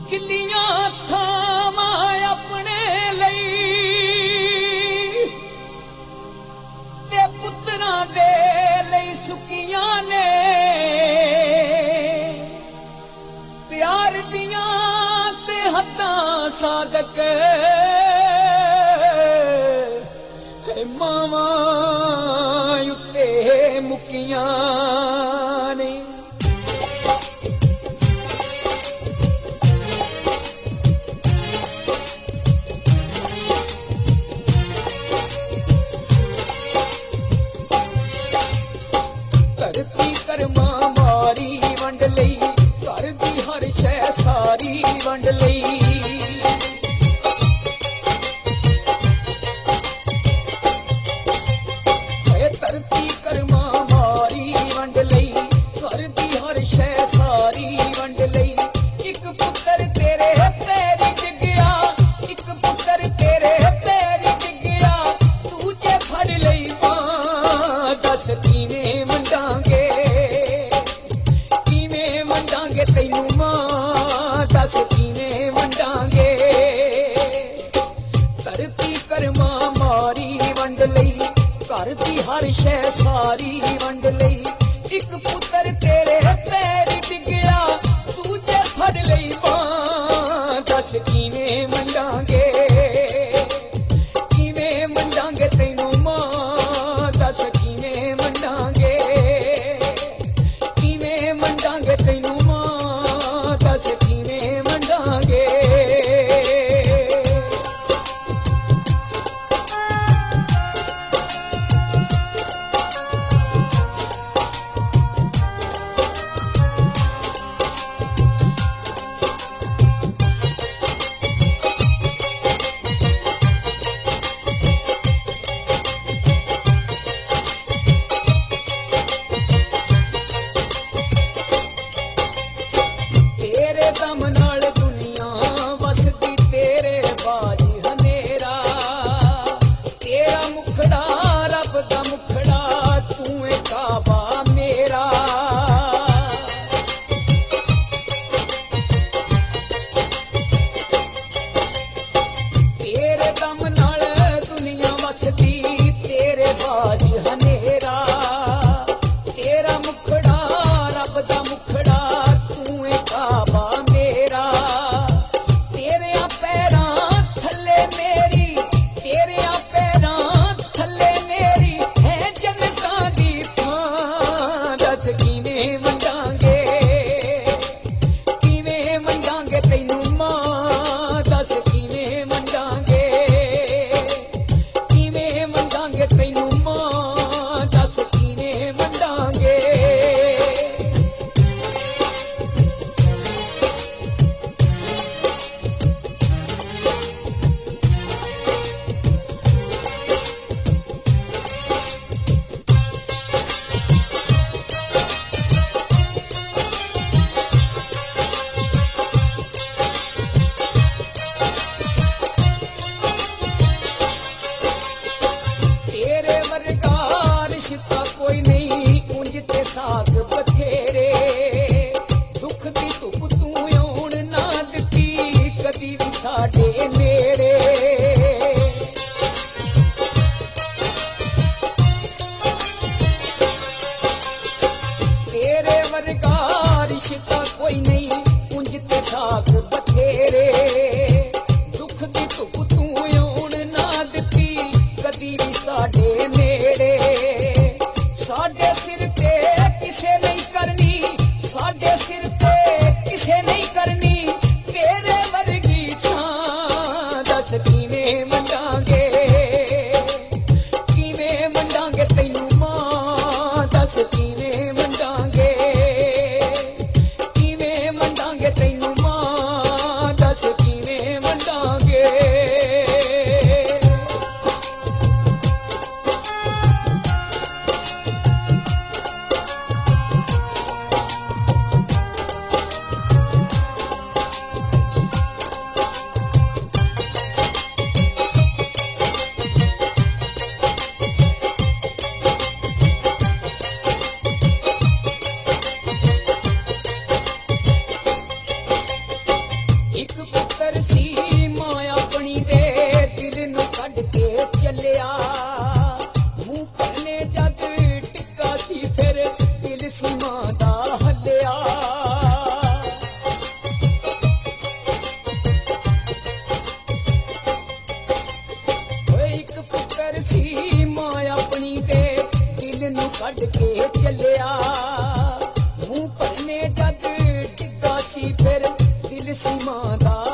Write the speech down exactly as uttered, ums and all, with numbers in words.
ਕਿੱਲੀਆਂ ਥਾਵਾਂ ਆਪਣੇ ਲਈ ਤੇ ਪੁੱਤਰਾਂ ਦੇ ਲਈ ਸੁੱਕੀਆਂ ਨੇ ਪਿਆਰ ਦੀਆਂ ਤੇ ਹੱਦਾਂ ਸਾਦਕ ਮਾਵਾਂ ਉੱਤੇ ਮੁੱਕੀਆਂ ਨੇ ਧਰਤੀ ਕਰਮਾਂ ਮਾਰੀ ਵੰਡ ਲਈ ਘਰ ਦੀ ਹਰ ਸ਼ੈ ਸਾਰੀ ਵੰਡ ਲਈ ਧਰਤੀ ਕਰਮਾਂ ਮਾਰੀ ਵੰਡ ਲਈ ਘਰ ਦੀ ਹਰ ਸ਼ੈ ਸਾਰੀ ਵੰਡ ਲਈ ਇੱਕ ਪੁੱਤਰ ਤੇਰੇ ਪੈਰੀ ਡਿੱਗਿਆ ਇੱਕ ਪੁੱਤਰ ਤੇਰੇ ਪੈਰੀ ਡਿੱਗਿਆ ਦੂਜੇ ਫੜ ਲਈ ਮਾਂ ਦੱਸ ਕਿਵੇਂ ਵੰਡਾਂਗੇ ਕਿਵੇਂ ਵੰਡਾਂਗੇ ਤੈਨੂੰ ਮਾਂ ਦੱਸ ਕਿਵੇਂ ਵੰਡਾਂਗੇ ਧਰਤੀ ਕਰਮਾਂ ਮਾਰੀ ਵੰਡ ਲਈ ਘਰ ਦੀ ਹਰ ਸ਼ੈ ਸਾਰੀ ਵੰਡ ਲਈ ਇੱਕ ਪੁੱਤਰ ਤੇਰੇ ਪੈਰੀ ਡਿੱਗਿਆ ਦੂਜੇ ਫੜ ਲਈ ਮਾਂ ਦੱਸ ਕਿਵੇਂ ਵੰਡਾਂਗੇ ਕਿਵੇਂ ਵੰਡਾਂਗੇ ਤੈਨੂੰ ਮਾਂ ਦੱਸ ਕਿਵੇਂ ਵੰਡਾਂਗੇ ਕਿਵੇਂ ਵੰਡਾਂਗੇ ਤੈਨੂੰ ਮਾਂ ਦੱਸ ਕਿਵੇਂ ਵੰਡਾਂਗੇ ਦਮ ਨਾਲ ਦੁਨੀਆ ਵਸਦੀ ਤੇਰੇ ਬਾਜ ਹਨੇਰਾ ਤੇਰਾ ਮੁਖੜਾ ਰੱਬ ਦਾ ਮੁਖੜਾ ਤੂੰ ਏ ਕਾਬਾ ਮੇਰਾ ਤੇਰੇ ਦਮ ਨਾਲ ਦੁਨੀਆ ਵਸਦੀ ਤੇਰੇ ਬਾਜ ਹਨੇਰਾ ਤੇਰਾ ਮੁਖੜਾ ਰੱਬ ਦਾ ਮੁਖੜਾ ਤੂੰ ਏ ਕਾਬਾ ਕਿਵੇਂ ਵੰਡਾਂਗੇ ਕਿਵੇਂ ਵੰਡਾਂਗੇ ਤੈਨੂੰ ਮਾਂ ਦੱਸ ਕਿਵੇਂ ਵੰਡਾਂਗੇ ਕਿਵੇਂ ਵੰਡਾਂਗੇ ਤੈਨੂੰ ਮਾਂ ਦੱਸ ਕਿਵੇਂ ਵੰਡਾਂਗੇ ਤੇਰੇ ਵਰਗਾ ਰਿਸ਼ਤਾ ਕੋਈ ਨਹੀਂ ਉਂਝ ਤੇ ਸਾਥ ਬਥੇਰੇ ਦੁੱਖ ਦੀ ਧੁੱਪ ਤੂੰ ਆਉਣ ਨਾ ਦਿੱਤੀ ਕਦੀ ਵੀ ਸਾਡੇ ਨੇੜੇ ਤੇਰੇ ਵਰਗਾ ਰਿਸ਼ਤਾ ਕੋਈ ਨਹੀਂ ਉਂਝ ਤੇ ਸਾਥ ਬਥੇਰੇ ਦੁੱਖ ਦੀ ਧੁੱਪ ਤੂੰ ਆਉਣ ਨਾ ਦਿੱਤੀ ਕਦੀ ਵੀ ਸਾਡੇ ਨੇੜੇ ਸਾਡੇ ਸਿਰ ਤੇ ਕਿਸੇ ਨਹੀਂ ਕਰਨੀ ਸਾਡੇ ਸਿਰ ਤੇ ਕਿਸੇ ਨਹੀਂ ਕਰਨੀ ਤੇਰੇ ਵਰਗੀ ਛਾਂ ਦੱਸ ਕਿਵੇਂ ਵੰਡਾਂਗੇ ਕਿਵੇਂ ਵੰਡਾਂਗੇ ਤੈਨੂੰ ਮਾਂ ਦੱਸ ਕਿਵੇਂ ਵੰਡਾਂਗੇ ਕਿਵੇਂ ਵੰਡਾਂਗੇ ਤੈਨੂੰ ਮਾਂ ਪੁੱਤਰ ਸੀ ਮਾਂ ਆਪਣੀ ਦੇ ਦਿਲ ਨੂੰ ਕੱਢ ਕੇ ਚੱਲਿਆ ਮੂੰਹ ਭਰਨੇ ਜਦ ਟਿੱਕਾ ਸੀ ਫਿਰ ਦਿਲ ਸੀ ਮਾਂ ਦਾ ਹੱਲਿਆ ਓਏ ਇੱਕ ਪੁੱਤਰ ਸੀ ਮਾਂ ਆਪਣੀ ਦੇ ਦਿਲ ਨੂੰ ਕੱਢ ਕੇ ਚੱਲਿਆ ਮੂੰਹ ਭਰਨੇ ਜਦ ਟਿੱਕਾ ਸੀ ਫਿਰ ਦਿਲ ਸੀ ਮਾਂ ਦਾ